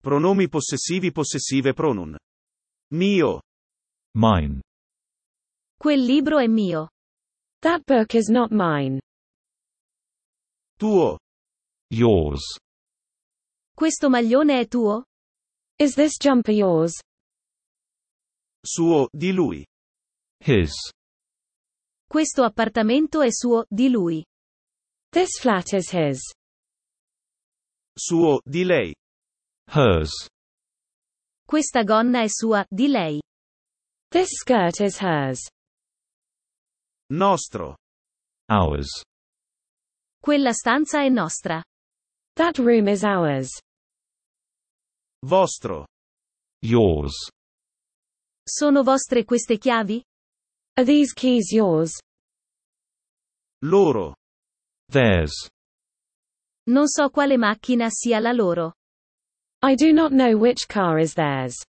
Pronomi possessivi possessive pronoun. Mio. Mine. Quel libro è mio. That book is not mine. Tuo. Yours. Questo maglione è tuo? Is this jumper yours? Suo, di lui. His. Questo appartamento è suo, di lui. This flat is his. Suo, di lei. Hers. Questa gonna è sua, di lei. This skirt is hers. Nostro. Ours. Quella stanza è nostra. That room is ours. Vostro. Yours. Sono vostre queste chiavi? Are these keys yours? Loro. Theirs. Non so quale macchina sia la loro. I do not know which car is theirs.